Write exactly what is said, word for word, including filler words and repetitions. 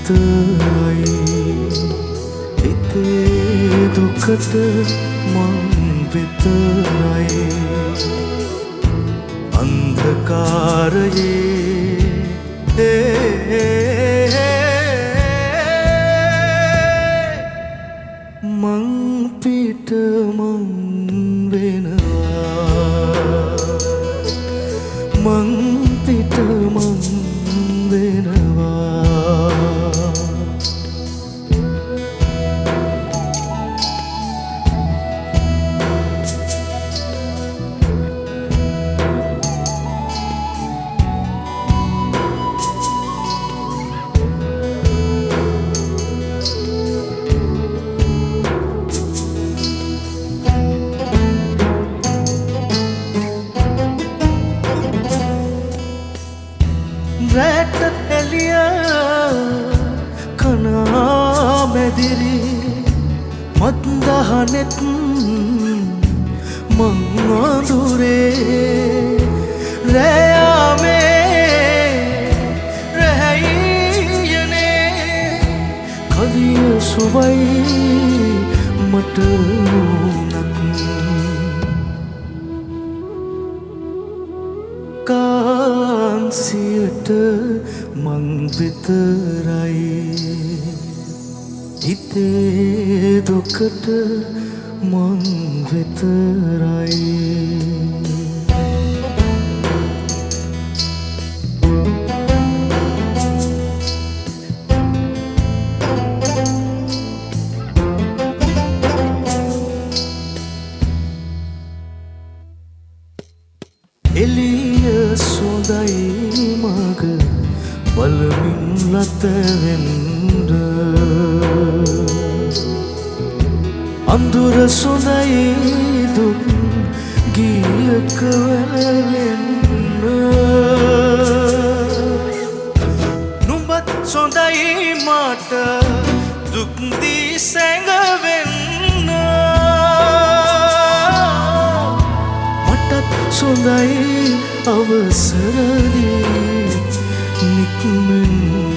විතරයි හිතේ දුකට මං විතරයි අන්ධකාරයේ මං පිට මං වෙනවා මං පිට මං වෙනවා රැට එළිය කනා මැදිරි මත්දහනෙත් මං අඳුරේ රැයාමේ රැහැයියනේ කවිය සුවයි මට කාන්සියට මං විතරයි හිතේ දුකට මං විතරයි එළිය සොඳයි මග බලමින් ලතවෙන්ඩ අඳුර සොඳයි දුක් ගියක වැළවෙන්න නුඹත් සොඳයි මට දුක් දී සැඟවෙන්න සොඳයි අවසරදී නික්මෙන්න